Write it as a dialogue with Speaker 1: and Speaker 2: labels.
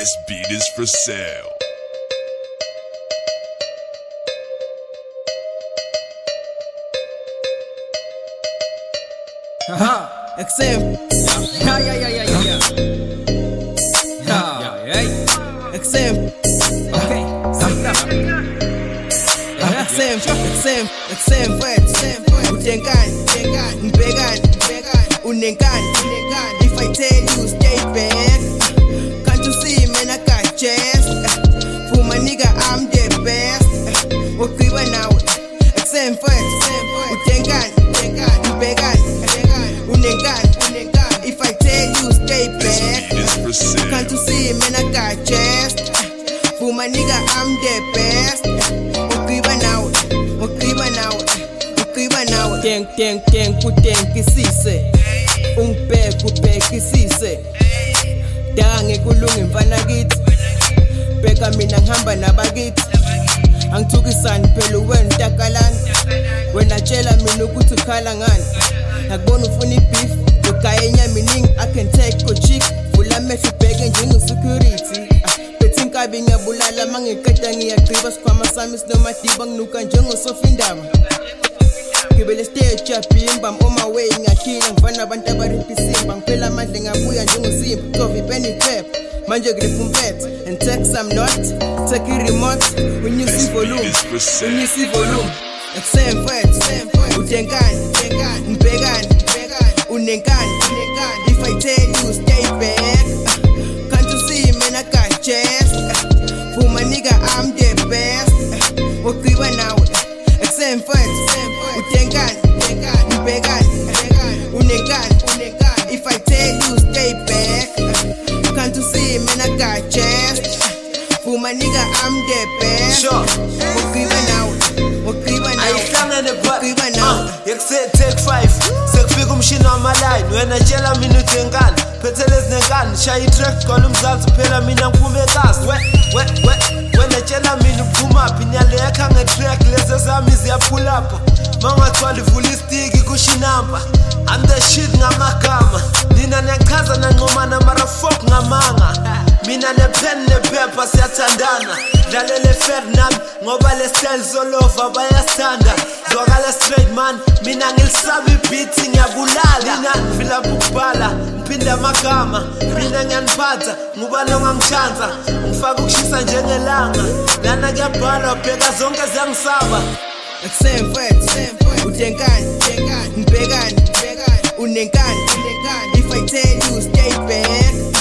Speaker 1: This beat is for sale.
Speaker 2: Haha, XM. Yeah. XM. Okay, XM, Utenkani, Unenkani. If I tell you stay back, can't you see man I got chest? For my nigga I'm the best. Okay now, XM first, Utenkani, Unenkani. If I tell you stay back, can't you see man I got chest? For my nigga I'm the best. Ten kutenkisise ungibhekisise dange kulunga imfana kithi bheka mina ngihamba nabakithi angithukisani phela wena takalani wena tshela mina ukuthi ukhala ngani akubona ufuna ibeef ugaya inyama iningi I can take a chick vula amehlo ubheke njenge-security bethi inkabi ngiyabulala mangiqeda ngiyagqiba sikhwama sami sinomadiba nginuka njengosofindaba ngibele stage yapimba I'm on my way ngiyakhila ngifana abantu abaripisimba ngiphela amandla ngabuya njengosimba coffee penny trap manje ngiphumpethe and text I'm not take a remote when you see volume XM utenkani ngibhekani unenkani if I tell you stay back can't you see man I got chest for my nigga I'm the best uqiba nawe XM utenkani ngibhekani unenkani if I tell you stay back can't you see man I got chest for my nigga I'm the best
Speaker 3: sure
Speaker 2: uqiba nawe
Speaker 3: take 5 sekufika umshini wamaline wena tshela mina utenkani phethelezi nenkani shaya itrack khona umzansi phela mina ngiphume ekasi wena tshela mina uphumaphi nyalekha ngetrack lezi zami ziyaphulapha mangathwala ivula istiki kushinamba I'm the shit ngamagama nina niyachaza nanqomana mara fuck ngamanga mina nepen nephepha siyathandana dlalele fair nami ngoba le style zolova bayasithanda zwakala straight man mina ngilisabi beat ngiyabulala nina ngifila ukubhala ngiphinda amagama mina ngiyaniphatha ngubalo ngangichanza ngifaka ukushisa njengelanga lana kuyabhala bheka zonke ziyangisaba
Speaker 2: XM utenkani ngibhekani unenkani if I tell you stay back